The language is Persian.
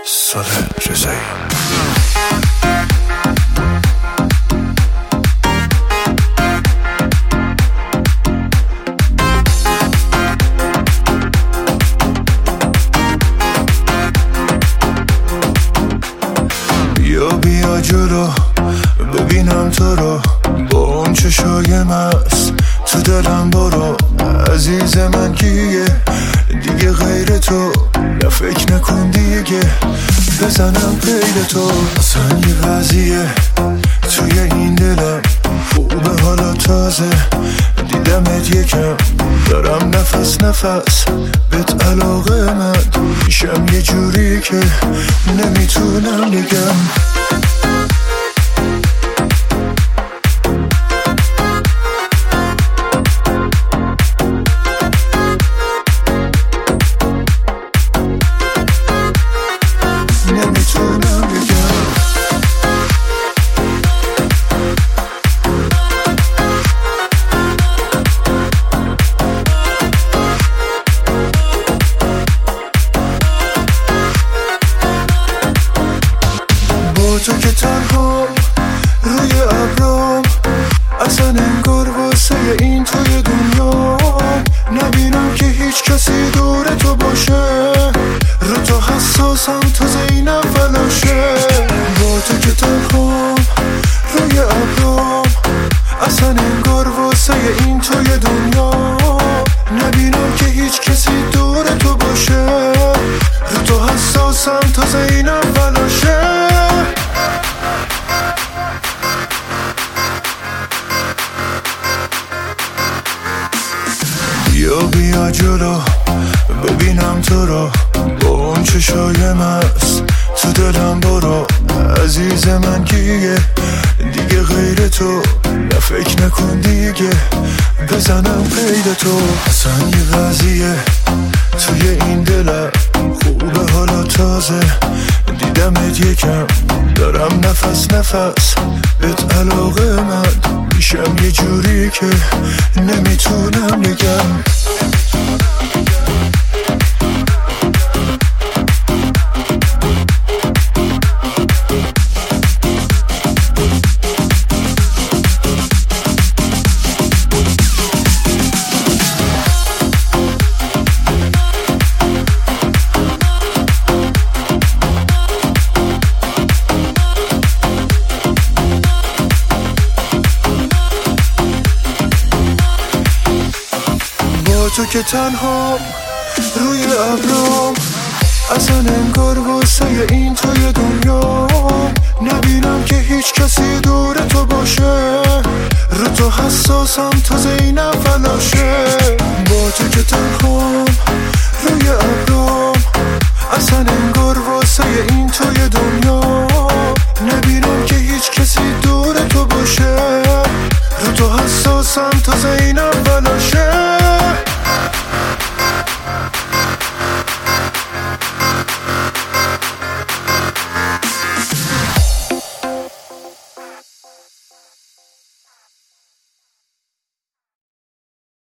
صالح رضایی. بیا جلو ببینم تو رو، با اون چشای مست تو دلم برو. عزیز من کیه دیگه غیر تو، نه فکر نکن دیگه بزنم غیر تو. اصلا یه وضعیه توی این دلم خوبه، حالا تازه دیدمت یکم، دارم نفس بهت علاقه من میشم، یه جوری که نمیتونم بگم. تو که تنها روی ابرام، اصلا انگار واسه این توی دنیا نبینم که هیچ کسی دور تو باشه. رو تو حساسم تازه این اولاشه. با تو که تنها روی ابرام، اصلا انگار واسه این توی دنیا نبینم که هیچ کسی دور تو باشه. رو تو حساسم تازه این اولاشه. بیا جلو ببینم تو رو، با اون چشای مست تو دلم برو. عزیز من کیه دیگه غیر تو، نه فکر نکن دیگه بزنم غیر تو. اصلا یه وضعیه توی این دلم خوبه، حالا تازه دیدمت یکم، دارم نفس بهت علاقه من میشم، یه جوری که نمیتونم بگم. تو که تنها روی ابرام، اصلا انگار واسه این توی دنیا نبینم که هیچ کسی دور تو باشه. رو تو حساسم تازه این اولاشه. با تو که تنها روی ابرام، اصلا انگار واسه این توی دنیا